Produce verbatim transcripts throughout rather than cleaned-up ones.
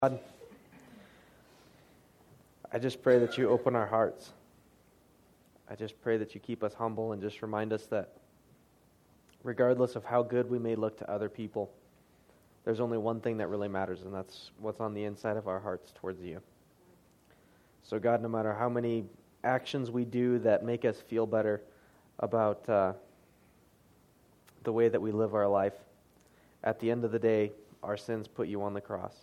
God, I just pray that you open our hearts. I just pray that you keep us humble and just remind us that regardless of how good we may look to other people, there's only one thing that really matters, and that's what's on the inside of our hearts towards you. So God, no matter how many actions we do that make us feel better about uh, the way that we live our life, at the end of the day, our sins put you on the cross.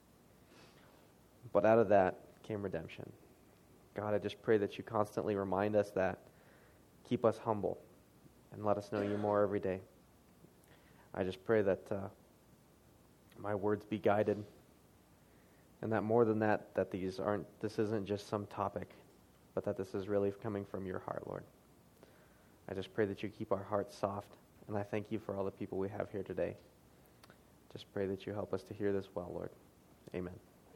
But out of that came redemption. God, I just pray that you constantly remind us that, keep us humble, and let us know you more every day. I just pray that uh, my words be guided, and that more than that, that these aren't, this isn't just some topic, but that this is really coming from your heart, Lord. I just pray that you keep our hearts soft, and I thank you for all the people we have here today. Just pray that you help us to hear this well, Lord. Amen.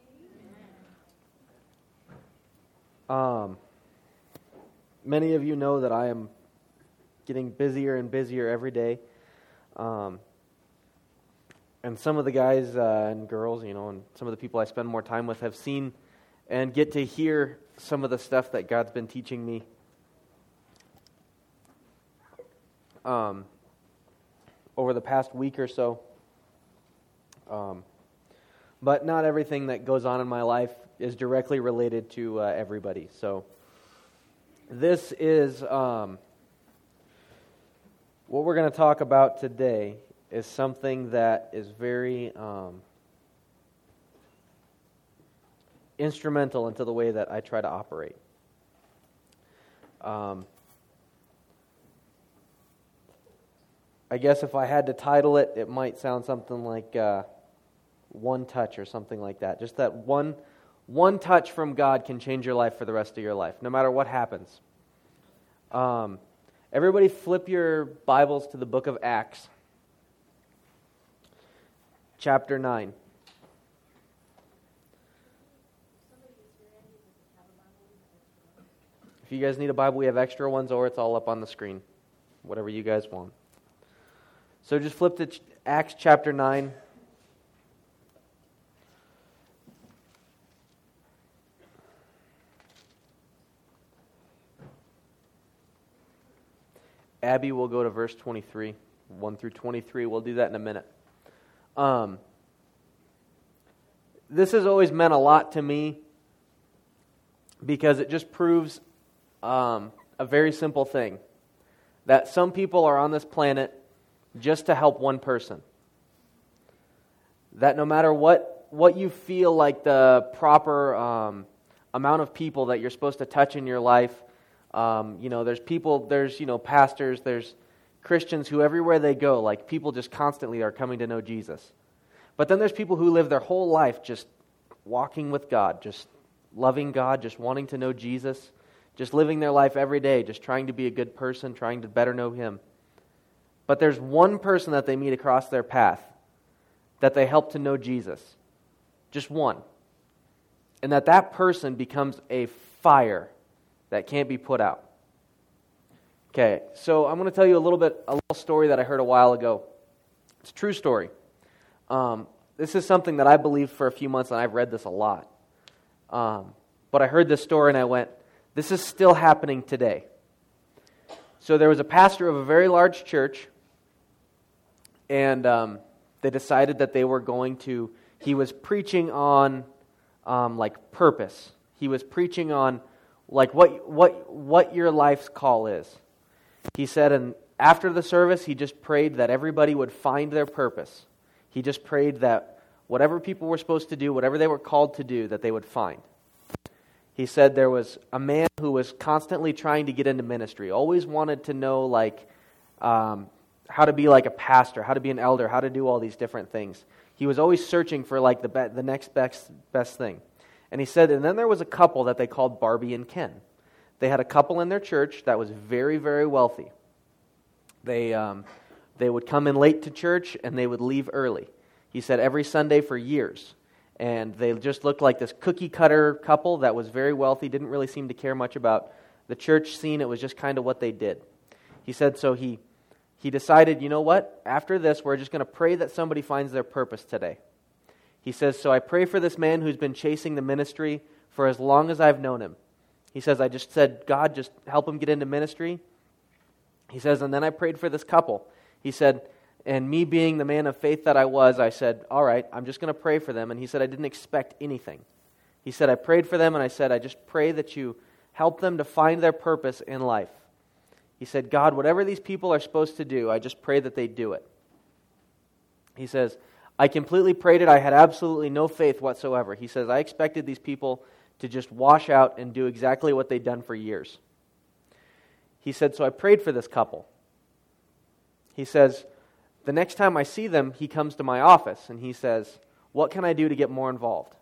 Um, many of you know that I am getting busier and busier every day. Um, and some of the guys uh, and girls, you know, and some of the people I spend more time with have seen and get to hear some of the stuff that God's been teaching me. Um, over the past week or so. Um, but not everything that goes on in my life is directly related to uh, everybody. So this is um, what we're going to talk about today is something that is very um, instrumental into the way that I try to operate. Um, I guess if I had to title it, it might sound something like uh, one touch or something like that. Just that one one touch from God can change your life for the rest of your life, no matter what happens. Um, everybody flip your Bibles to the book of Acts, chapter nine. If you guys need a Bible, we have extra ones, or it's all up on the screen. Whatever you guys want. So just flip to Acts chapter nine. Abby will go to verse twenty-three, one through twenty-three. We'll do that in a minute. Um, this has always meant a lot to me because it just proves um, a very simple thing. That some people are on this planet just to help one person. That no matter what, what you feel like the proper um, amount of people that you're supposed to touch in your life, Um, you know, there's people, there's, you know, pastors, there's Christians who everywhere they go, like people just constantly are coming to know Jesus. But then there's people who live their whole life just walking with God, just loving God, just wanting to know Jesus, just living their life every day, just trying to be a good person, trying to better know Him. But there's one person that they meet across their path that they help to know Jesus. Just one. And that that person becomes a fire that can't be put out. Okay, so I'm going to tell you a little bit, a little story that I heard a while ago. It's a true story. Um, this is something that I believed for a few months, and I've read this a lot. Um, but I heard this story, and I went, this is still happening today. So there was a pastor of a very large church, and um, they decided that they were going to, he was preaching on um, like purpose. He was preaching on like what what what your life's call is. He said, and after the service, he just prayed that everybody would find their purpose. He just prayed that whatever people were supposed to do, whatever they were called to do, that they would find. He said there was a man who was constantly trying to get into ministry, always wanted to know like um, how to be like a pastor, how to be an elder, how to do all these different things. He was always searching for like the be- the next best best thing. And he said, and then there was a couple that they called Barbie and Ken. They had a couple in their church that was very, very wealthy. They um, they would come in late to church and they would leave early. He said every Sunday for years. And they just looked like this cookie cutter couple that was very wealthy, didn't really seem to care much about the church scene. It was just kind of what they did. He said, so he he decided, you know what? After this, we're just going to pray that somebody finds their purpose today. He says, so I pray for this man who's been chasing the ministry for as long as I've known him. He says, I just said, God, just help him get into ministry. He says, and then I prayed for this couple. He said, and me being the man of faith that I was, I said, all right, I'm just going to pray for them. And he said, I didn't expect anything. He said, I prayed for them, and I said, I just pray that you help them to find their purpose in life. He said, God, whatever these people are supposed to do, I just pray that they do it. He says, I completely prayed it. I had absolutely no faith whatsoever. He says, I expected these people to just wash out and do exactly what they'd done for years. He said, so I prayed for this couple. He says, the next time I see them, he comes to my office and he says, what can I do to get more involved?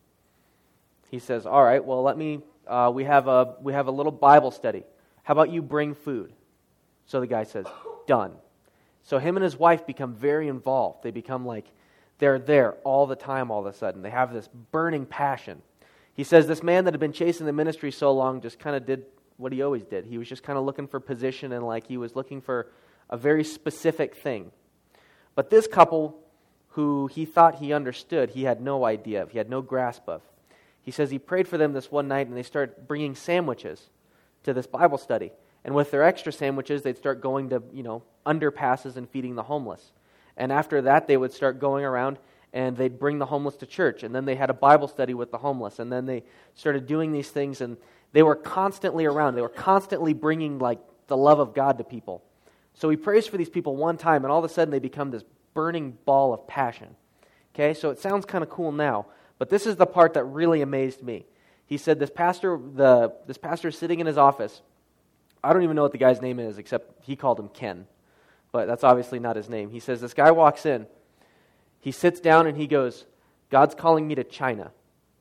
He says, all right, well, let me, uh, we have a we have a little Bible study. How about you bring food? So the guy says, done. So him and his wife become very involved. They become like, they're there all the time all of a sudden. They have this burning passion. He says this man that had been chasing the ministry so long just kind of did what he always did. He was just kind of looking for position and like he was looking for a very specific thing. But this couple, who he thought he understood, he had no idea of. He had no grasp of. He says he prayed for them this one night and they started bringing sandwiches to this Bible study. And with their extra sandwiches, they'd start going to, you know, underpasses and feeding the homeless. And after that, they would start going around and they'd bring the homeless to church. And then they had a Bible study with the homeless. And then they started doing these things and they were constantly around. They were constantly bringing like the love of God to people. So he prays for these people one time and all of a sudden they become this burning ball of passion. Okay, so it sounds kind of cool now, but this is the part that really amazed me. He said this pastor, the this pastor is sitting in his office. I don't even know what the guy's name is, except he called him Ken, but that's obviously not his name. He says this guy walks in, he sits down and he goes, God's calling me to China.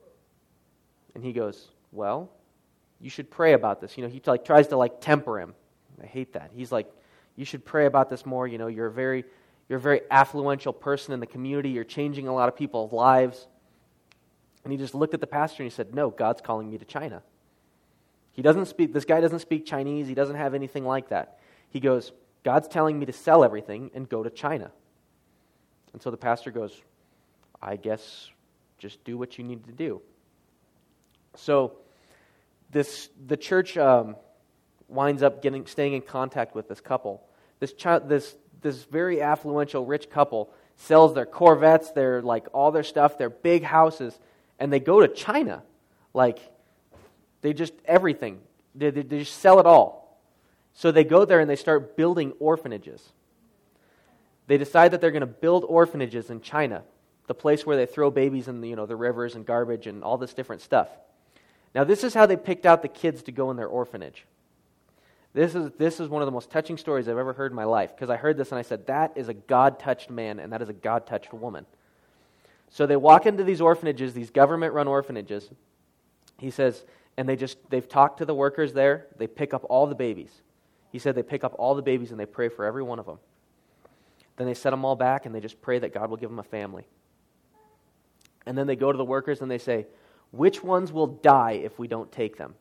And he goes, well, you should pray about this. You know, he like tries to like temper him. I hate that. He's like, you should pray about this more. You know, you're a very, you're a very affluential person in the community. You're changing a lot of people's lives. And he just looked at the pastor and he said, no, God's calling me to China. He doesn't speak, this guy doesn't speak Chinese. He doesn't have anything like that. He goes, God's telling me to sell everything and go to China. And so the pastor goes, I guess just do what you need to do. So this the church um, winds up getting staying in contact with this couple. This chi- this this very affluential, rich couple sells their Corvettes, their like all their stuff, their big houses, and they go to China. Like they just everything. They, they, they just sell it all. So they go there and they start building orphanages. They decide that they're going to build orphanages in China, the place where they throw babies in the, you know, the rivers and garbage and all this different stuff. Now, this is how they picked out the kids to go in their orphanage. This is this is one of the most touching stories I've ever heard in my life, because I heard this and I said, that is a God-touched man and that is a God-touched woman. So they walk into these orphanages, these government-run orphanages, he says, and they just, they've talked to the workers there, they pick up all the babies. He said they pick up all the babies and they pray for every one of them. Then they set them all back and they just pray that God will give them a family. And then they go to the workers and they say, which ones will die if we don't take them?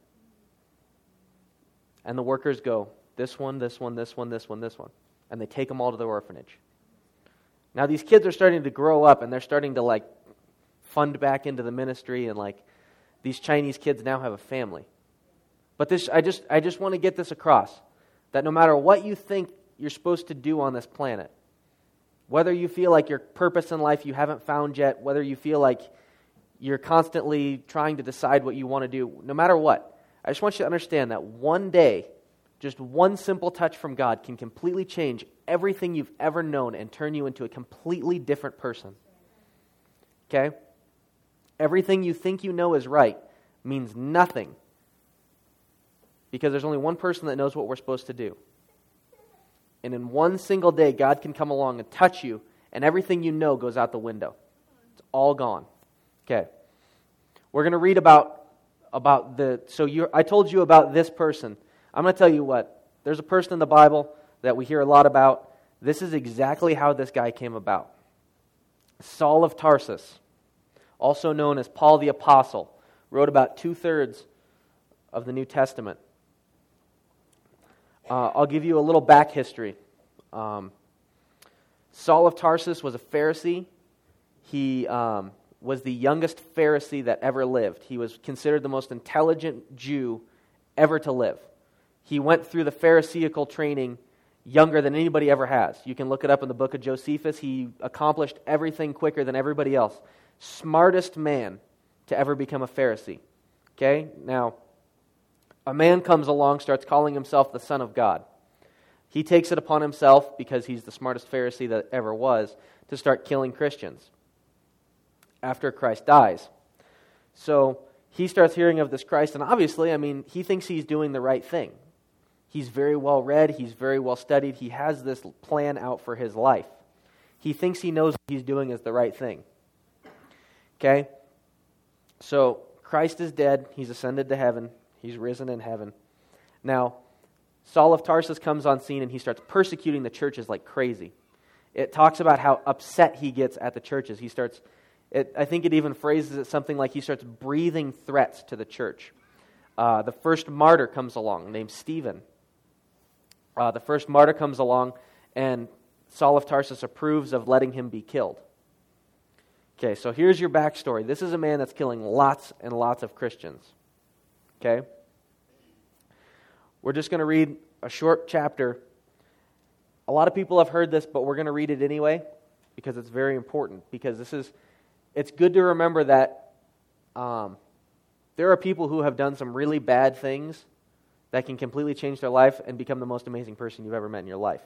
And the workers go, this one, this one, this one, this one, this one. And they take them all to the orphanage. Now these kids are starting to grow up and they're starting to like fund back into the ministry, and like these Chinese kids now have a family. But this, I just, I just want to get this across, that no matter what you think you're supposed to do on this planet, whether you feel like your purpose in life you haven't found yet, whether you feel like you're constantly trying to decide what you want to do, no matter what, I just want you to understand that one day, just one simple touch from God can completely change everything you've ever known and turn you into a completely different person. Okay? Everything you think you know is right means nothing, because there's only one person that knows what we're supposed to do. And in one single day, God can come along and touch you, and everything you know goes out the window. It's all gone. Okay. We're going to read about, about the, so you I told you about this person. I'm going to tell you what. There's a person in the Bible that we hear a lot about. This is exactly how this guy came about. Saul of Tarsus, also known as Paul the Apostle, wrote about two-thirds of the New Testament. Uh, I'll give you a little back history. Um, Saul of Tarsus was a Pharisee. He um, was the youngest Pharisee that ever lived. He was considered the most intelligent Jew ever to live. He went through the Pharisaical training younger than anybody ever has. You can look it up in the book of Josephus. He accomplished everything quicker than everybody else. Smartest man to ever become a Pharisee. Okay? Now, a man comes along, starts calling himself the Son of God. He takes it upon himself, because he's the smartest Pharisee that ever was, to start killing Christians after Christ dies. So he starts hearing of this Christ, and obviously, I mean, he thinks he's doing the right thing. He's very well read, he's very well studied, he has this plan out for his life. He thinks he knows what he's doing is the right thing. Okay? So, Christ is dead, he's ascended to heaven, he's risen in heaven. Now, Saul of Tarsus comes on scene and he starts persecuting the churches like crazy. It talks about how upset he gets at the churches. He starts, it, I think it even phrases it something like he starts breathing threats to the church. Uh, the first martyr comes along, named Stephen. Uh, the first martyr comes along, and Saul of Tarsus approves of letting him be killed. Okay, so here's your backstory. This is a man that's killing lots and lots of Christians. Okay? We're just going to read a short chapter. A lot of people have heard this, but we're going to read it anyway because it's very important. Because this is, it's good to remember that um, there are people who have done some really bad things that can completely change their life and become the most amazing person you've ever met in your life.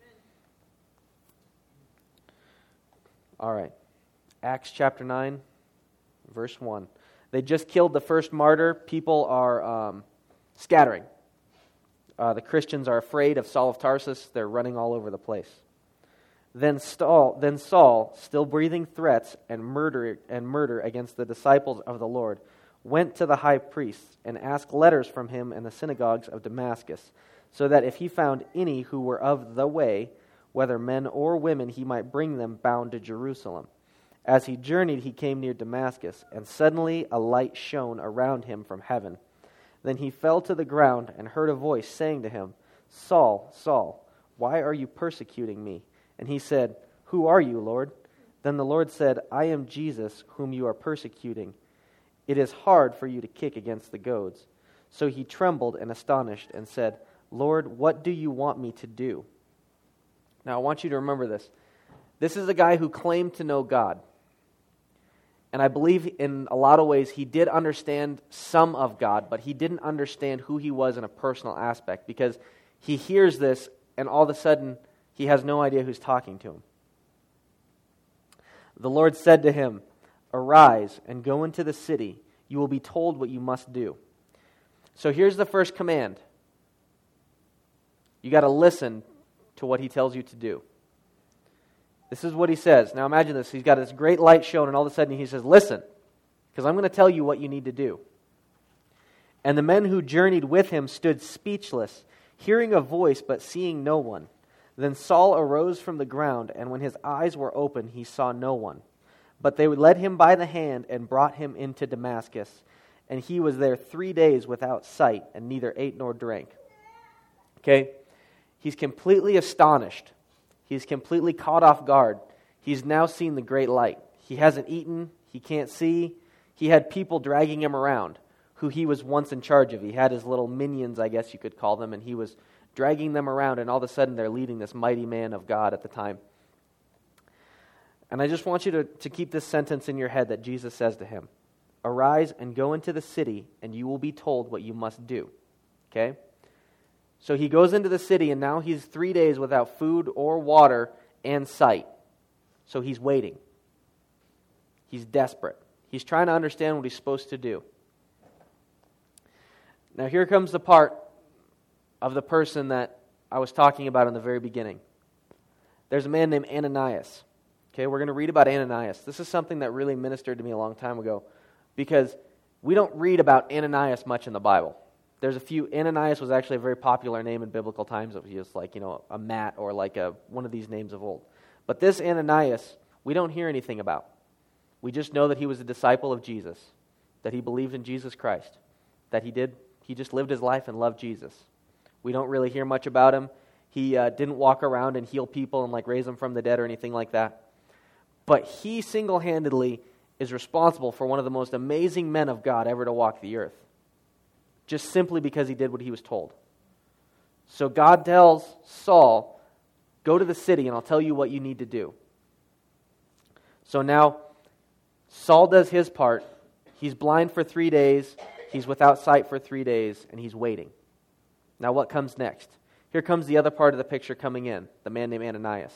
All right. Acts chapter nine, verse one. They just killed the first martyr. People are um, scattering. Uh, the Christians are afraid of Saul of Tarsus. They're running all over the place. Then Saul, then Saul, still breathing threats and murder and murder against the disciples of the Lord, went to the high priest and asked letters from him in the synagogues of Damascus, so that if he found any who were of the way, whether men or women, he might bring them bound to Jerusalem. As he journeyed, he came near Damascus, and suddenly a light shone around him from heaven. Then he fell to the ground and heard a voice saying to him, "Saul, Saul, why are you persecuting me?" And he said, "Who are you, Lord?" Then the Lord said, "I am Jesus, whom you are persecuting. It is hard for you to kick against the goads." So he trembled and astonished and said, "Lord, what do you want me to do?" Now I want you to remember this. This is a guy who claimed to know God. And I believe in a lot of ways he did understand some of God, but he didn't understand who he was in a personal aspect, because he hears this and all of a sudden he has no idea who's talking to him. The Lord said to him, "Arise and go into the city. You will be told what you must do." So here's the first command. You got to listen to what he tells you to do. This is what he says. Now imagine this. He's got this great light shown, and all of a sudden he says, "Listen, because I'm going to tell you what you need to do." And the men who journeyed with him stood speechless, hearing a voice but seeing no one. Then Saul arose from the ground, and when his eyes were open, he saw no one. But they led him by the hand and brought him into Damascus. And he was there three days without sight, and neither ate nor drank. Okay? He's completely astonished. He's completely caught off guard. He's now seen the great light. He hasn't eaten. He can't see. He had people dragging him around who he was once in charge of. He had his little minions, I guess you could call them, and he was dragging them around, and all of a sudden they're leading this mighty man of God at the time. And I just want you to, to keep this sentence in your head that Jesus says to him, "Arise and go into the city, and you will be told what you must do." Okay? So he goes into the city, and now he's three days without food or water and sight. So he's waiting. He's desperate. He's trying to understand what he's supposed to do. Now here comes the part of the person that I was talking about in the very beginning. There's a man named Ananias. Okay, we're going to read about Ananias. This is something that really ministered to me a long time ago, because we don't read about Ananias much in the Bible. There's a few. Ananias was actually a very popular name in biblical times. It was just like, you know, a Matt or like a one of these names of old. But this Ananias, we don't hear anything about. We just know that he was a disciple of Jesus, that he believed in Jesus Christ, that he did. He just lived his life and loved Jesus. We don't really hear much about him. He uh, didn't walk around and heal people and like raise them from the dead or anything like that. But he single-handedly is responsible for one of the most amazing men of God ever to walk the earth, just simply because he did what he was told. So God tells Saul, go to the city and I'll tell you what you need to do. So now, Saul does his part. He's blind for three days, he's without sight for three days, and he's waiting. Now what comes next? Here comes the other part of the picture coming in, the man named Ananias.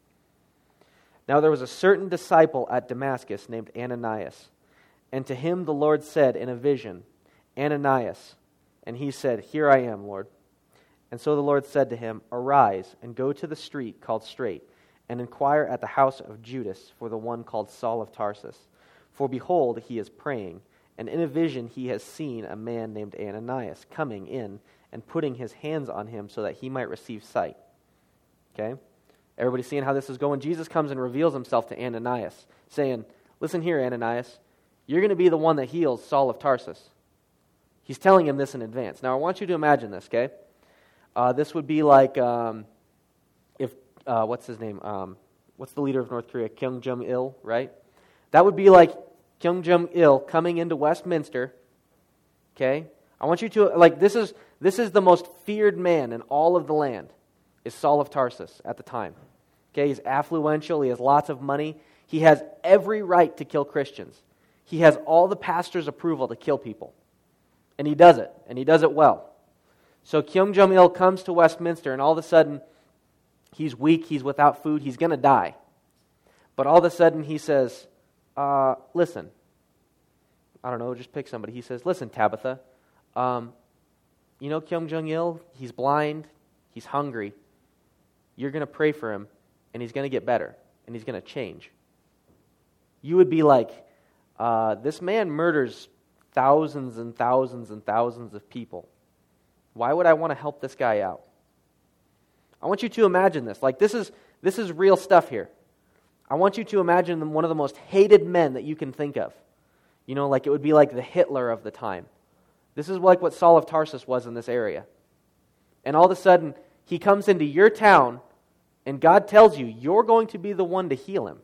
Now there was a certain disciple at Damascus named Ananias, and to him the Lord said in a vision, Ananias. And he said, Here I am, Lord. And so the Lord said to him, Arise and go to the street called Straight, and inquire at the house of Judas for the one called Saul of Tarsus. For behold, he is praying, and in a vision he has seen a man named Ananias coming in and putting his hands on him so that he might receive sight. Okay? Everybody seeing how this is going? Jesus comes and reveals himself to Ananias, saying, Listen here, Ananias, you're going to be the one that heals Saul of Tarsus. He's telling him this in advance. Now I want you to imagine this, okay? Uh, this would be like um, if, uh, what's his name? Um, what's the leader of North Korea? Kim Jong-il, right? That would be like Kim Jong-il coming into Westminster, okay? I want you to, like, this is this is the most feared man in all of the land, is Saul of Tarsus at the time. Okay, he's affluential, he has lots of money, he has every right to kill Christians. He has all the pastor's approval to kill people. And he does it, and he does it well. So Kim Jong-il comes to Westminster, and all of a sudden, he's weak, he's without food, he's going to die. But all of a sudden, he says, uh, listen, I don't know, just pick somebody. He says, listen, Tabitha, um, you know Kim Jong-il, he's blind, he's hungry. You're going to pray for him, and he's going to get better, and he's going to change. You would be like, uh, this man murders thousands and thousands and thousands of people. Why would I want to help this guy out? I want you to imagine this. Like, this is this is real stuff here. I want you to imagine one of the most hated men that you can think of. You know, like it would be like the Hitler of the time. This is like what Saul of Tarsus was in this area. And all of a sudden, he comes into your town, and God tells you, you're going to be the one to heal him.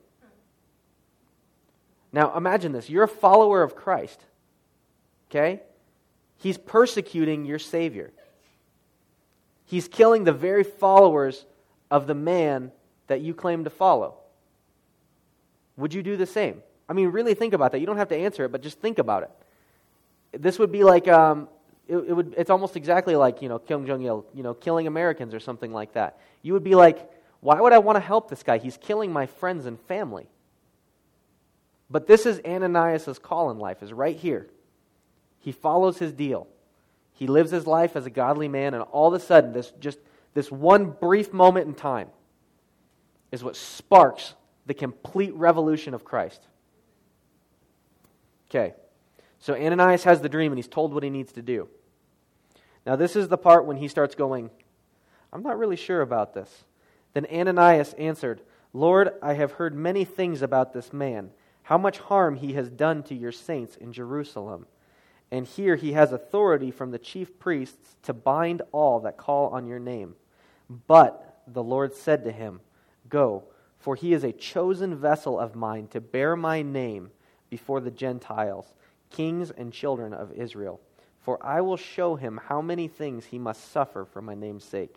Now, imagine this. You're a follower of Christ. Okay? He's persecuting your Savior. He's killing the very followers of the man that you claim to follow. Would you do the same? I mean, really think about that. You don't have to answer it, but just think about it. This would be like, um, it, it would. It's almost exactly like, you know, Kim Jong-il, you know, killing Americans or something like that. You would be like, why would I want to help this guy? He's killing my friends and family. But this is Ananias' call in life, is right here. He follows his deal. He lives his life as a godly man, and all of a sudden, this just this one brief moment in time is what sparks the complete revolution of Christ. Okay, so Ananias has the dream, and he's told what he needs to do. Now, this is the part when he starts going, I'm not really sure about this. Then Ananias answered, Lord, I have heard many things about this man, how much harm he has done to your saints in Jerusalem. And here he has authority from the chief priests to bind all that call on your name. But the Lord said to him, Go, for he is a chosen vessel of mine to bear my name before the Gentiles, kings and children of Israel. For I will show him how many things he must suffer for my name's sake.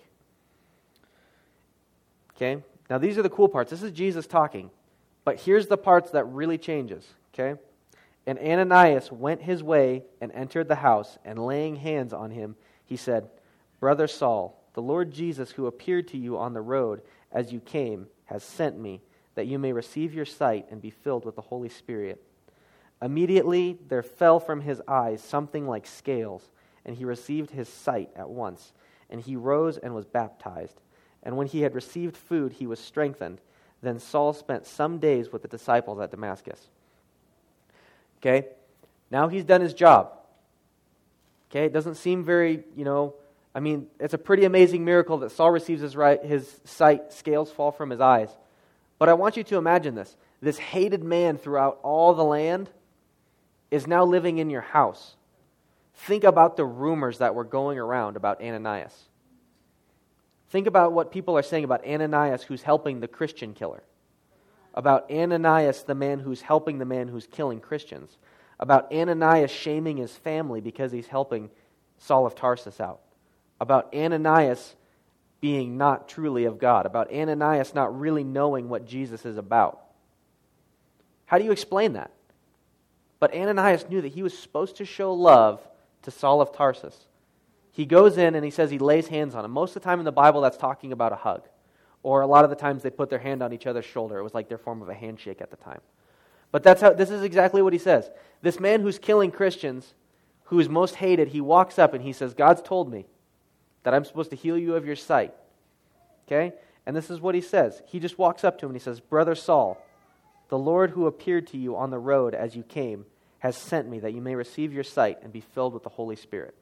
Okay, now these are the cool parts. This is Jesus talking. But here's the parts that really changes, okay? And Ananias went his way and entered the house, and laying hands on him, he said, Brother Saul, the Lord Jesus who appeared to you on the road as you came has sent me, that you may receive your sight and be filled with the Holy Spirit. Immediately there fell from his eyes something like scales, and he received his sight at once, and he rose and was baptized. And when he had received food, he was strengthened. Then Saul spent some days with the disciples at Damascus. Okay, now he's done his job. Okay, it doesn't seem very, you know, I mean, it's a pretty amazing miracle that Saul receives his right, his sight, scales fall from his eyes. But I want you to imagine this. This hated man throughout all the land is now living in your house. Think about the rumors that were going around about Ananias. Think about what people are saying about Ananias, who's helping the Christian killer. about Ananias, the man who's helping the man who's killing Christians, about Ananias shaming his family because he's helping Saul of Tarsus out, about Ananias being not truly of God, about Ananias not really knowing what Jesus is about. How do you explain that? But Ananias knew that he was supposed to show love to Saul of Tarsus. He goes in and he says he lays hands on him. Most of the time in the Bible, that's talking about a hug. Or a lot of the times they put their hand on each other's shoulder. It was like their form of a handshake at the time. But that's how. This is exactly what he says. This man who's killing Christians, who is most hated, he walks up and he says, God's told me that I'm supposed to heal you of your sight. Okay? And this is what he says. He just walks up to him and he says, Brother Saul, the Lord who appeared to you on the road as you came has sent me that you may receive your sight and be filled with the Holy Spirit.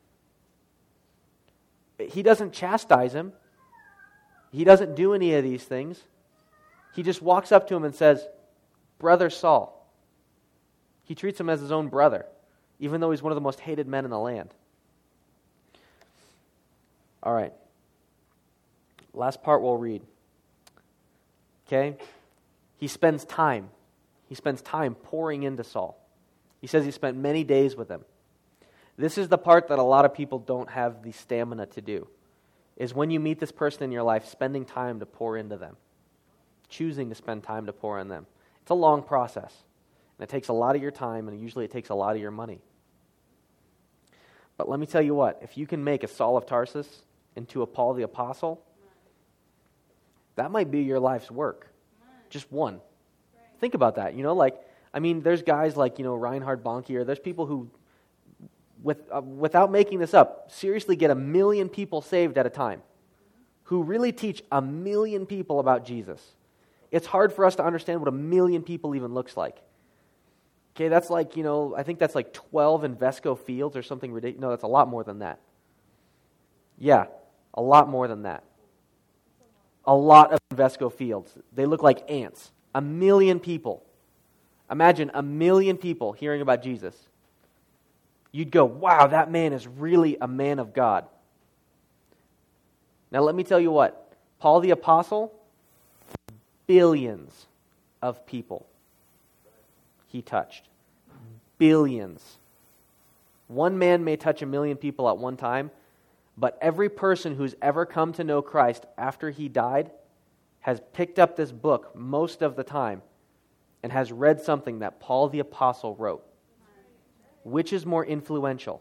He doesn't chastise him. He doesn't do any of these things. He just walks up to him and says, Brother Saul. He treats him as his own brother, even though he's one of the most hated men in the land. All right. Last part we'll read. Okay? He spends time. He spends time pouring into Saul. He says he spent many days with him. This is the part that a lot of people don't have the stamina to do, is when you meet this person in your life, spending time to pour into them, choosing to spend time to pour in them. It's a long process, and it takes a lot of your time, and usually it takes a lot of your money. But let me tell you what, if you can make a Saul of Tarsus into a Paul the Apostle, that might be your life's work. Just one. Think about that. You know, like, I mean, there's guys like, you know, Reinhard Bonnke, or there's people who, with uh, without making this up, seriously get a million people saved at a time, who really teach a million people about Jesus. It's hard for us to understand what a million people even looks like. Okay, that's like, you know, I think that's like twelve Invesco fields or something ridiculous. No, that's a lot more than that. Yeah, a lot more than that. A lot of Invesco fields. They look like ants. A million people. Imagine a million people hearing about Jesus. You'd go, wow, that man is really a man of God. Now let me tell you what. Paul the Apostle, billions of people he touched. Billions. One man may touch a million people at one time, but every person who's ever come to know Christ after he died has picked up this book most of the time and has read something that Paul the Apostle wrote. Which is more influential?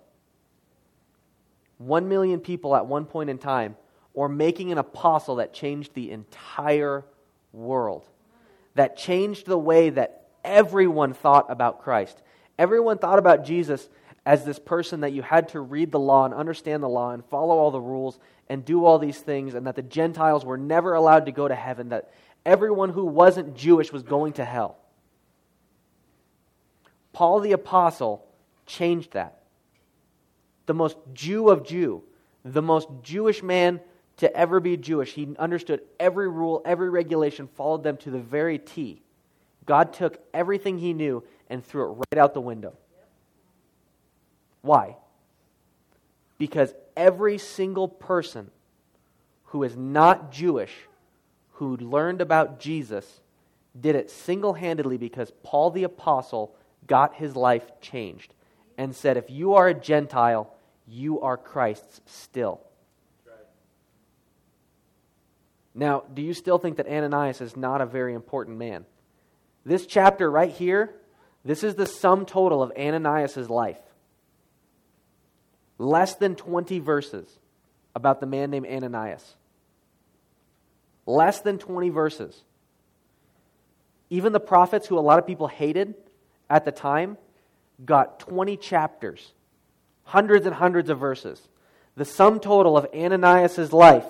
One million people at one point in time, or making an apostle that changed the entire world, that changed the way that everyone thought about Christ. Everyone thought about Jesus as this person that you had to read the law and understand the law and follow all the rules and do all these things, and that the Gentiles were never allowed to go to heaven, that everyone who wasn't Jewish was going to hell. Paul the Apostle changed that. The most Jew of Jew, the most Jewish man to ever be Jewish. He understood every rule, every regulation, followed them to the very T. God took everything he knew and threw it right out the window. Why? Because every single person who is not Jewish, who learned about Jesus, did it single-handedly because Paul the Apostle got his life changed and said, if you are a Gentile, you are Christ's still. Now, do you still think that Ananias is not a very important man? This chapter right here, this is the sum total of Ananias' life. Less than twenty verses about the man named Ananias. Less than twenty verses. Even the prophets, who a lot of people hated at the time, got twenty chapters. Hundreds and hundreds of verses. The sum total of Ananias' life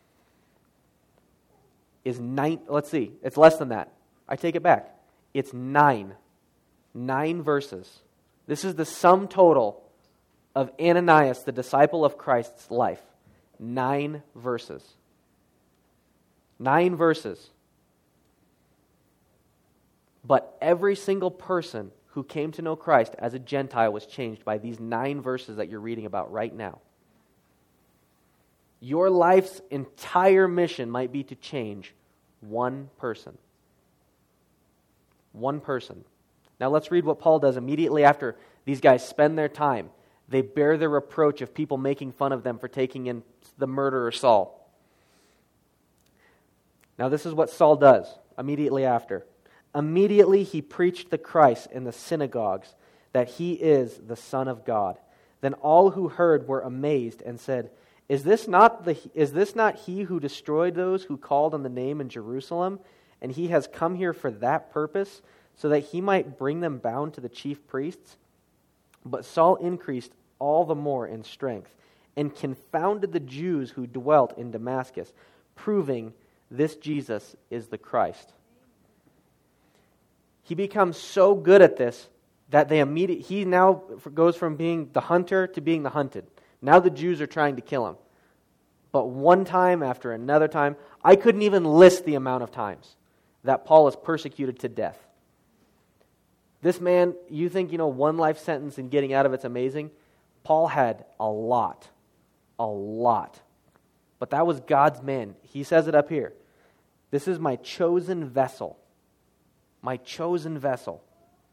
is nine. Let's see. It's less than that. I take it back. It's nine. Nine verses. This is the sum total of Ananias, the disciple of Christ's life. Nine verses. Nine verses. But every single person who came to know Christ as a Gentile was changed by these nine verses that you're reading about right now. Your life's entire mission might be to change one person. One person. Now let's read what Paul does immediately after these guys spend their time. They bear the reproach of people making fun of them for taking in the murderer Saul. Now this is what Saul does immediately after. Immediately he preached the Christ in the synagogues, that he is the Son of God. Then all who heard were amazed and said, Is this not the is this not he who destroyed those who called on the name in Jerusalem? And he has come here for that purpose, so that he might bring them bound to the chief priests? But Saul increased all the more in strength, and confounded the Jews who dwelt in Damascus, proving this Jesus is the Christ. He becomes so good at this that they immediately, he now goes from being the hunter to being the hunted. Now the Jews are trying to kill him. But one time after another time, I couldn't even list the amount of times that Paul is persecuted to death. This man, you think, you know, one life sentence and getting out of it's amazing? Paul had a lot. A lot. But that was God's man. He says it up here. This is my chosen vessel. My chosen vessel.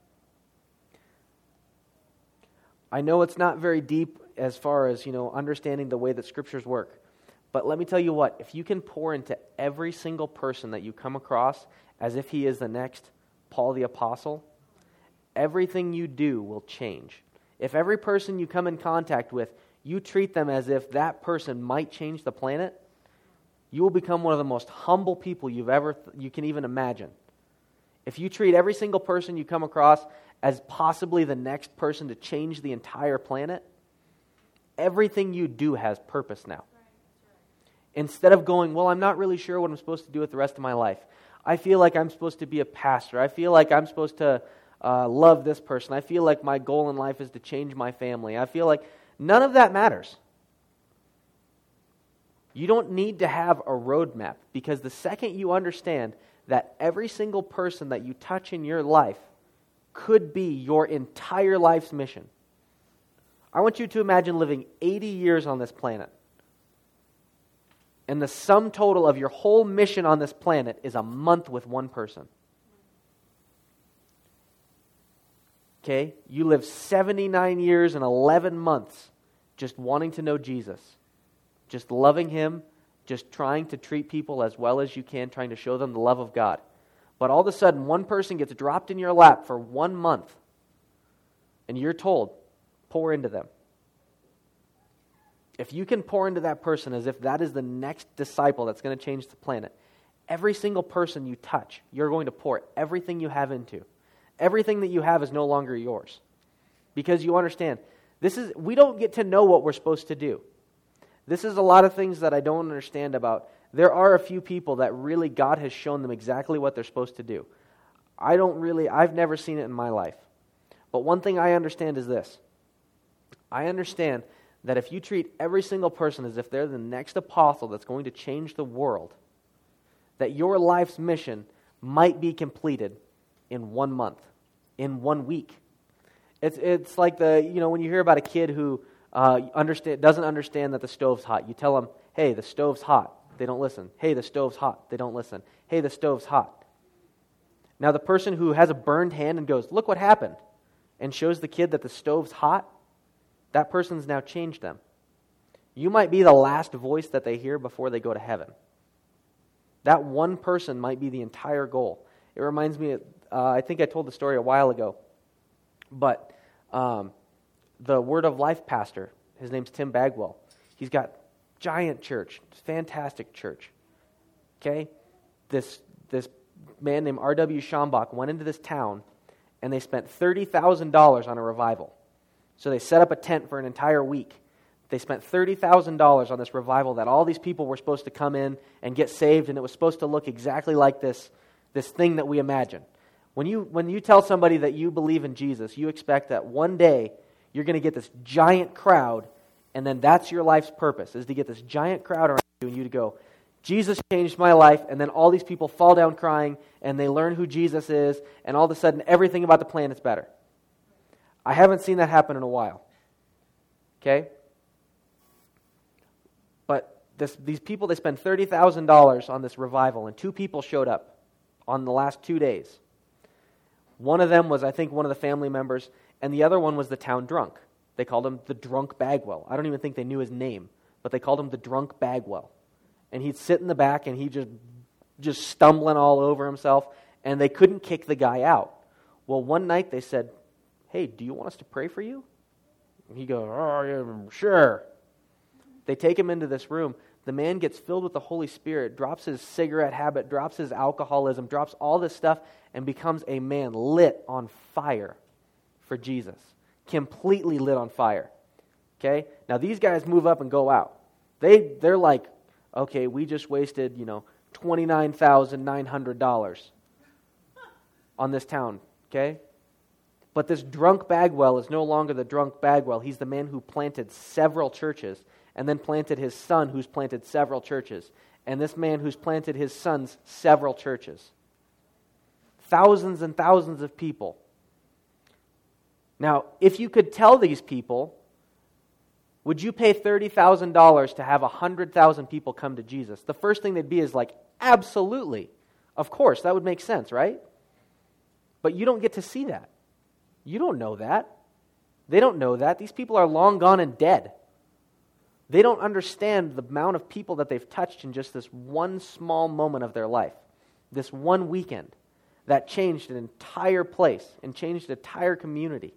I know it's not very deep as far as, you know, understanding the way that scriptures work. But let me tell you what, if you can pour into every single person that you come across as if he is the next Paul the Apostle, everything you do will change. If every person you come in contact with, you treat them as if that person might change the planet, you will become one of the most humble people you've ever th- you can even imagine. If you treat every single person you come across as possibly the next person to change the entire planet, everything you do has purpose now. Instead of going, well, I'm not really sure what I'm supposed to do with the rest of my life. I feel like I'm supposed to be a pastor. I feel like I'm supposed to uh, love this person. I feel like my goal in life is to change my family. I feel like none of that matters. You don't need to have a roadmap, because the second you understand that every single person that you touch in your life could be your entire life's mission. I want you to imagine living eighty years on this planet. And the sum total of your whole mission on this planet is a month with one person. Okay? You live seventy-nine years and eleven months just wanting to know Jesus. Just loving Him, just trying to treat people as well as you can, trying to show them the love of God. But all of a sudden, one person gets dropped in your lap for one month, and you're told, pour into them. If you can pour into that person as if that is the next disciple that's going to change the planet, every single person you touch, you're going to pour everything you have into. Everything that you have is no longer yours. Because you understand, this is we don't get to know what we're supposed to do. This is a lot of things that I don't understand about. There are a few people that really God has shown them exactly what they're supposed to do. I don't really, I've never seen it in my life. But one thing I understand is this. I understand that if you treat every single person as if they're the next apostle that's going to change the world, that your life's mission might be completed in one month, in one week. It's it's like the, you know, when you hear about a kid who uh, understand doesn't understand that the stove's hot, you tell them, hey, the stove's hot. They don't listen. Hey, the stove's hot. They don't listen. Hey, the stove's hot. Now the person who has a burned hand and goes, look what happened, and shows the kid that the stove's hot, that person's now changed them. You might be the last voice that they hear before they go to heaven. That one person might be the entire goal. It reminds me, of, uh, I think I told the story a while ago, but um, the Word of Life pastor, his name's Tim Bagwell. He's got giant church, fantastic church. Okay? This this man named R W Schambach went into this town, and they spent thirty thousand dollars on a revival. So they set up a tent for an entire week. They spent thirty thousand dollars on this revival that all these people were supposed to come in and get saved, and it was supposed to look exactly like this, this thing that we imagine. When you when you tell somebody that you believe in Jesus, you expect that one day you're going to get this giant crowd, and then that's your life's purpose, is to get this giant crowd around you and you to go, Jesus changed my life, and then all these people fall down crying, and they learn who Jesus is, and all of a sudden everything about the planet's better. I haven't seen that happen in a while. Okay? But this, these people, they spend thirty thousand dollars on this revival, and two people showed up on the last two days. One of them was, I think, one of the family members, and the other one was the town drunk. They called him the Drunk Bagwell. I don't even think they knew his name, but they called him the Drunk Bagwell. And he'd sit in the back, and he just just stumbling all over himself, and they couldn't kick the guy out. Well, one night they said, "Hey, do you want us to pray for you?" And he goes, "Oh, yeah, sure." They take him into this room. The man gets filled with the Holy Spirit, drops his cigarette habit, drops his alcoholism, drops all this stuff, and becomes a man lit on fire for Jesus. Completely lit on fire. Okay? Now these guys move up and go out. They, they're like, okay, we just wasted, you know, twenty-nine thousand nine hundred dollars on this town. Okay? But this drunk Bagwell is no longer the drunk Bagwell. He's the man who planted several churches, and then planted his son who's planted several churches, and this man who's planted his sons several churches. Thousands and thousands of people. Now, if you could tell these people, would you pay thirty thousand dollars to have one hundred thousand people come to Jesus? The first thing they'd be is like, absolutely. Of course, that would make sense, right? But you don't get to see that. You don't know that. They don't know that. These people are long gone and dead. They don't understand the amount of people that they've touched in just this one small moment of their life, this one weekend that changed an entire place and changed an entire community.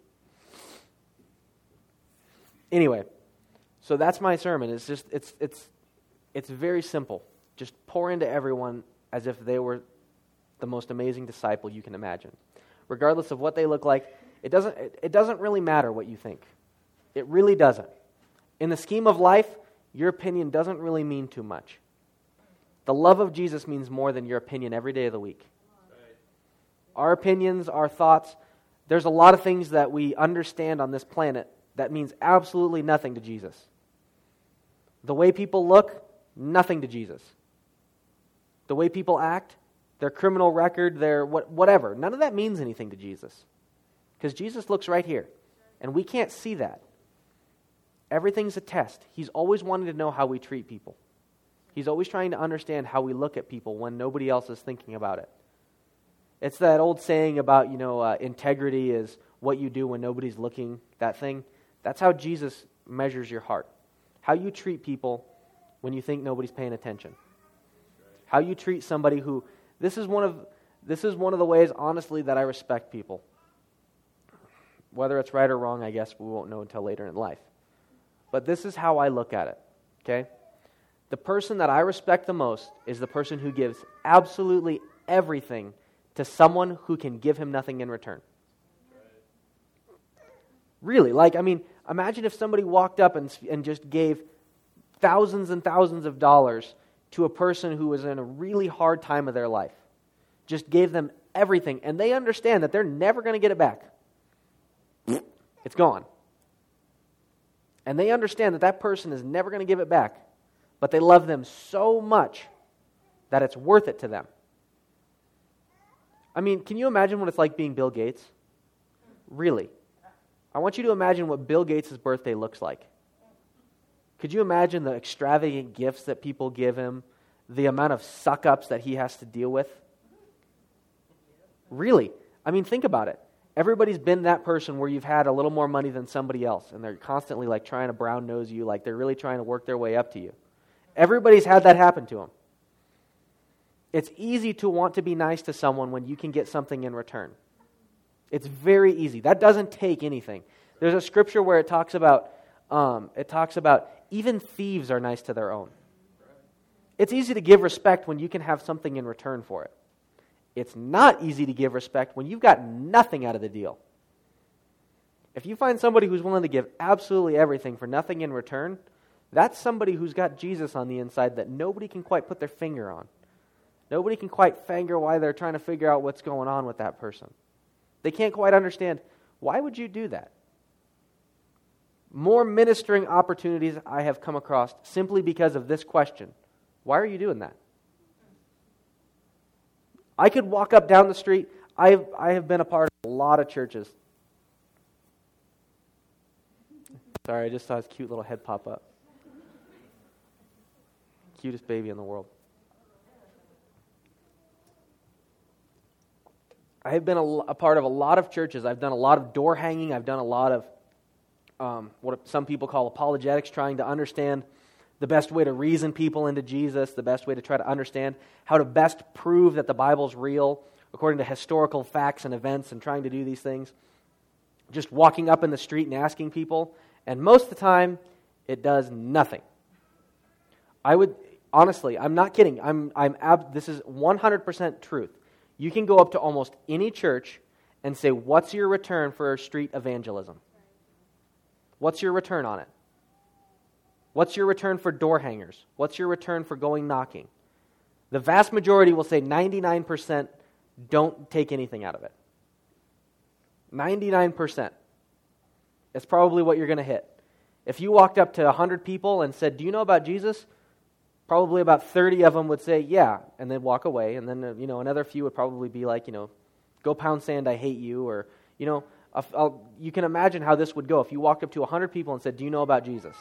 Anyway, so that's my sermon. It's just it's it's it's very simple. Just pour into everyone as if they were the most amazing disciple you can imagine. Regardless of what they look like, it doesn't it, it doesn't really matter what you think. It really doesn't. In the scheme of life, your opinion doesn't really mean too much. The love of Jesus means more than your opinion every day of the week. Right. Our opinions, our thoughts, there's a lot of things that we understand on this planet that means absolutely nothing to Jesus. The way people look, nothing to Jesus. The way people act, their criminal record, their what, whatever, none of that means anything to Jesus. Because Jesus looks right here, and we can't see that. Everything's a test. He's always wanting to know how we treat people. He's always trying to understand how we look at people when nobody else is thinking about it. It's that old saying about, you know, uh, integrity is what you do when nobody's looking, that thing. That's how Jesus measures your heart. How you treat people when you think nobody's paying attention. How you treat somebody who, this is one of, this is one of the ways, honestly, that I respect people. Whether it's right or wrong, I guess we won't know until later in life. But this is how I look at it, okay? The person that I respect the most is the person who gives absolutely everything to someone who can give him nothing in return. Really, like, I mean, imagine if somebody walked up and, and just gave thousands and thousands of dollars to a person who was in a really hard time of their life. Just gave them everything, and they understand that they're never going to get it back. It's gone. And they understand that that person is never going to give it back, but they love them so much that it's worth it to them. I mean, can you imagine what it's like being Bill Gates? Really. I want you to imagine what Bill Gates' birthday looks like. Could you imagine the extravagant gifts that people give him, the amount of suck-ups that he has to deal with? Really. I mean, think about it. Everybody's been that person where you've had a little more money than somebody else, and they're constantly like trying to brown nose you, like they're really trying to work their way up to you. Everybody's had that happen to them. It's easy to want to be nice to someone when you can get something in return. It's very easy. That doesn't take anything. There's a scripture where it talks about, um, it talks about even thieves are nice to their own. It's easy to give respect when you can have something in return for it. It's not easy to give respect when you've got nothing out of the deal. If you find somebody who's willing to give absolutely everything for nothing in return, that's somebody who's got Jesus on the inside that nobody can quite put their finger on. Nobody can quite finger why they're trying to figure out what's going on with that person. They can't quite understand, why would you do that? More ministering opportunities I have come across simply because of this question. Why are you doing that? I could walk up down the street. I have, I have been a part of a lot of churches. Sorry, I just saw his cute little head pop up. Cutest baby in the world. I have been a, a part of a lot of churches. I've done a lot of door hanging. I've done a lot of um, what some people call apologetics, trying to understand the best way to reason people into Jesus, the best way to try to understand how to best prove that the Bible's real according to historical facts and events, and trying to do these things. Just walking up in the street and asking people, and most of the time, it does nothing. I would, honestly, I'm not kidding. I'm, I'm. Ab, this is one hundred percent truth. You can go up to almost any church and say, what's your return for street evangelism? What's your return on it? What's your return for door hangers? What's your return for going knocking? The vast majority will say ninety-nine percent don't take anything out of it. ninety-nine percent. It's probably what you're going to hit. If you walked up to one hundred people and said, do you know about Jesus? Probably about thirty of them would say, yeah, and then walk away. And then, you know, another few would probably be like, you know, go pound sand, I hate you. Or, you know, I'll, I'll, you can imagine how this would go if you walked up to one hundred people and said, do you know about Jesus?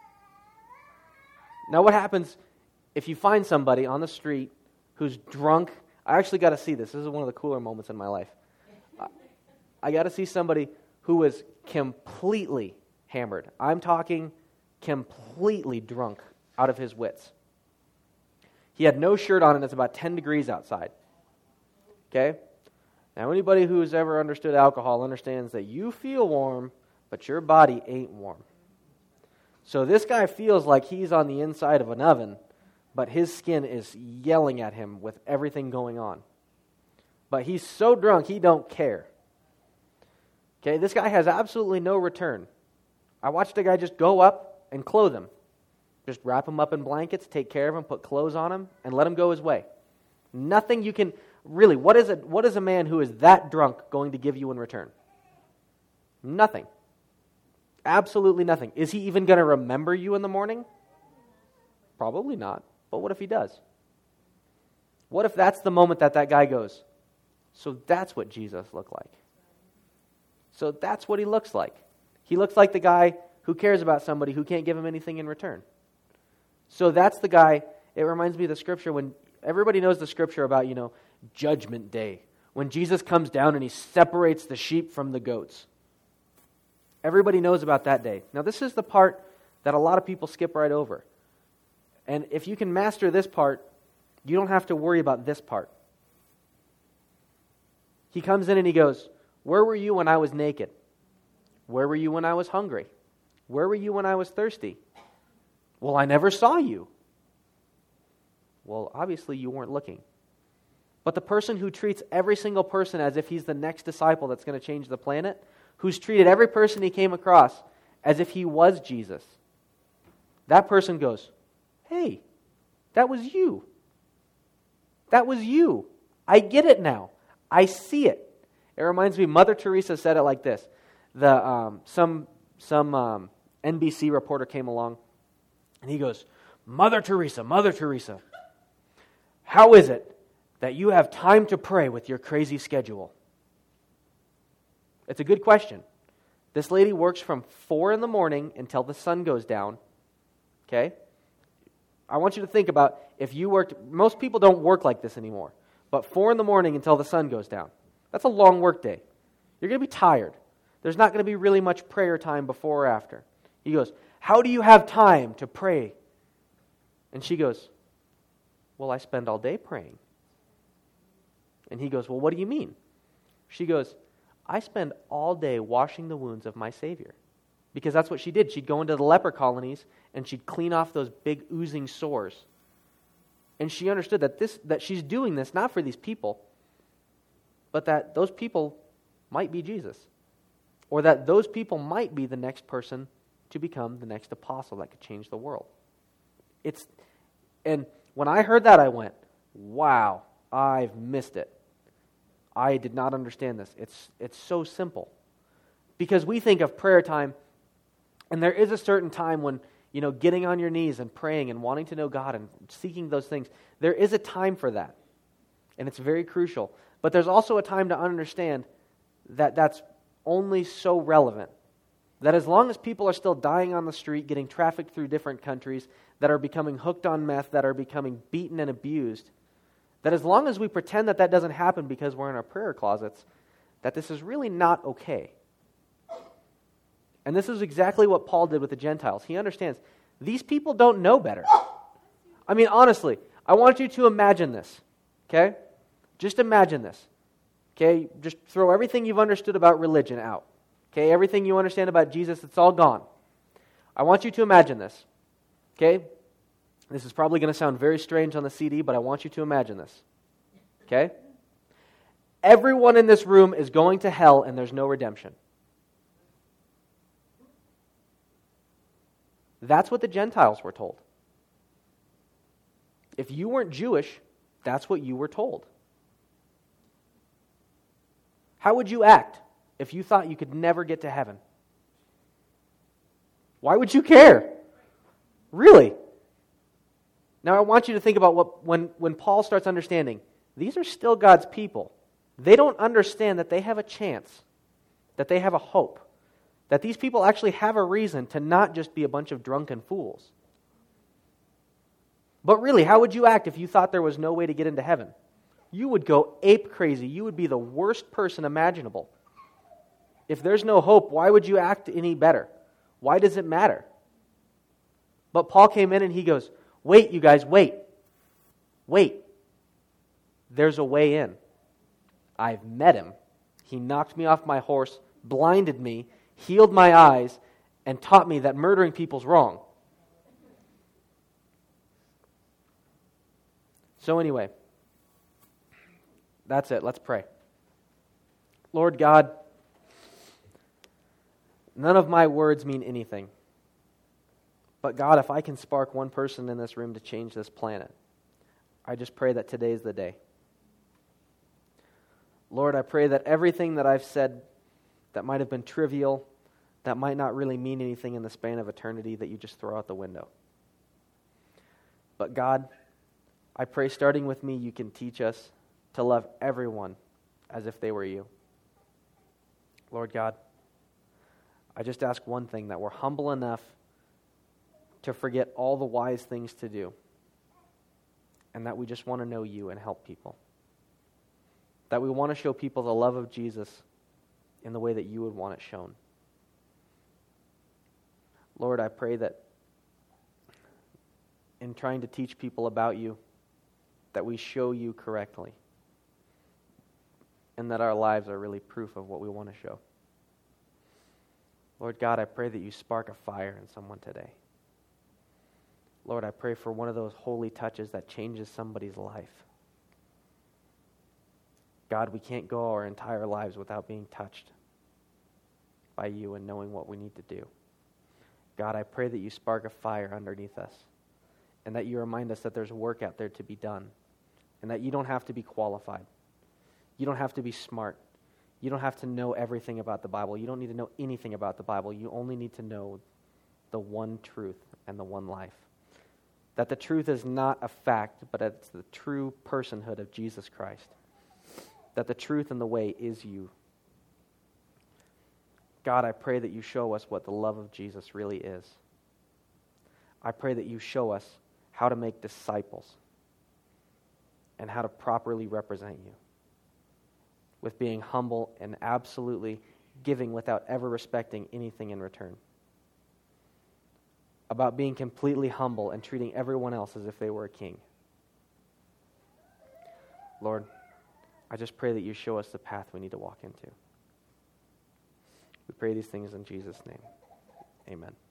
Now what happens if you find somebody on the street who's drunk? I actually got to see this. This is one of the cooler moments in my life. I, I got to see somebody who was completely hammered. I'm talking completely drunk out of his wits. He had no shirt on and it's about ten degrees outside. Okay? Now anybody who's ever understood alcohol understands that you feel warm, but your body ain't warm. So this guy feels like he's on the inside of an oven, but his skin is yelling at him with everything going on. But he's so drunk, he don't care. Okay, this guy has absolutely no return. I watched a guy just go up and clothe him. Just wrap him up in blankets, take care of him, put clothes on him, and let him go his way. Nothing you can, really, what is, it, what is a man who is that drunk going to give you in return? Nothing. Absolutely nothing. Is he even going to remember you in the morning? Probably not. But what if he does? What if that's the moment that that guy goes, so that's what Jesus looked like? So that's what he looks like. He looks like the guy who cares about somebody who can't give him anything in return. So that's the guy. It reminds me of the scripture when everybody knows the scripture about, you know, Judgment Day, when Jesus comes down and he separates the sheep from the goats. Everybody knows about that day. Now this is the part that a lot of people skip right over. And if you can master this part, you don't have to worry about this part. He comes in and he goes, where were you when I was naked? Where were you when I was hungry? Where were you when I was thirsty? Well, I never saw you. Well, obviously you weren't looking. But the person who treats every single person as if he's the next disciple that's going to change the planet, who's treated every person he came across as if he was Jesus, that person goes, hey, that was you. That was you. I get it now. I see it. It reminds me, Mother Teresa said it like this. The um, some some um, N B C reporter came along, and he goes, Mother Teresa, Mother Teresa, how is it that you have time to pray with your crazy schedule? It's a good question. This lady works from four in the morning until the sun goes down. Okay? I want you to think about if you worked, most people don't work like this anymore, but four in the morning until the sun goes down. That's a long work day. You're going to be tired. There's not going to be really much prayer time before or after. He goes, how do you have time to pray? And she goes, well, I spend all day praying. And he goes, well, what do you mean? She goes, I spend all day washing the wounds of my Savior. Because that's what she did. She'd go into the leper colonies and she'd clean off those big oozing sores. And she understood that this that she's doing this not for these people, but that those people might be Jesus. Or that those people might be the next person to become the next apostle that could change the world. It's and when I heard that, I went, wow, I've missed it. I did not understand this. It's it's so simple. Because we think of prayer time, and there is a certain time when, you know, getting on your knees and praying and wanting to know God and seeking those things, there is a time for that. And it's very crucial. But there's also a time to understand that that's only so relevant. That as long as people are still dying on the street, getting trafficked through different countries, that are becoming hooked on meth, that are becoming beaten and abused, That as long as we pretend that that doesn't happen because we're in our prayer closets, that this is really not okay. And this is exactly what Paul did with the Gentiles. He understands these people don't know better. I mean, honestly, I want you to imagine this, okay? Just imagine this, okay? Just throw everything you've understood about religion out, okay? Everything you understand about Jesus, it's all gone. I want you to imagine this, okay? This is probably going to sound very strange on the C D, but I want you to imagine this, okay? Everyone in this room is going to hell and there's no redemption. That's what the Gentiles were told. If you weren't Jewish, that's what you were told. How would you act if you thought you could never get to heaven? Why would you care? Really? Now I want you to think about what when, when Paul starts understanding, these are still God's people. They don't understand that they have a chance, that they have a hope, that these people actually have a reason to not just be a bunch of drunken fools. But really, how would you act if you thought there was no way to get into heaven? You would go ape crazy. You would be the worst person imaginable. If there's no hope, why would you act any better? Why does it matter? But Paul came in and he goes, wait, you guys, wait. Wait. There's a way in. I've met him. He knocked me off my horse, blinded me, healed my eyes, and taught me that murdering people's wrong. So anyway, that's it. Let's pray. Lord God, none of my words mean anything. But God, if I can spark one person in this room to change this planet, I just pray that today is the day. Lord, I pray that everything that I've said that might have been trivial, that might not really mean anything in the span of eternity, that you just throw out the window. But God, I pray starting with me, you can teach us to love everyone as if they were you. Lord God, I just ask one thing, that we're humble enough to forget all the wise things to do, and that we just want to know you and help people. That we want to show people the love of Jesus in the way that you would want it shown. Lord, I pray that in trying to teach people about you, that we show you correctly, and that our lives are really proof of what we want to show. Lord God, I pray that you spark a fire in someone today. Lord, I pray for one of those holy touches that changes somebody's life. God, we can't go our entire lives without being touched by you and knowing what we need to do. God, I pray that you spark a fire underneath us, and that you remind us that there's work out there to be done, and that you don't have to be qualified. You don't have to be smart. You don't have to know everything about the Bible. You don't need to know anything about the Bible. You only need to know the one truth and the one life. That the truth is not a fact, but it's the true personhood of Jesus Christ. That the truth and the way is you. God, I pray that you show us what the love of Jesus really is. I pray that you show us how to make disciples and how to properly represent you, with being humble and absolutely giving without ever respecting anything in return. About being completely humble and treating everyone else as if they were a king. Lord, I just pray that you show us the path we need to walk into. We pray these things in Jesus' name. Amen.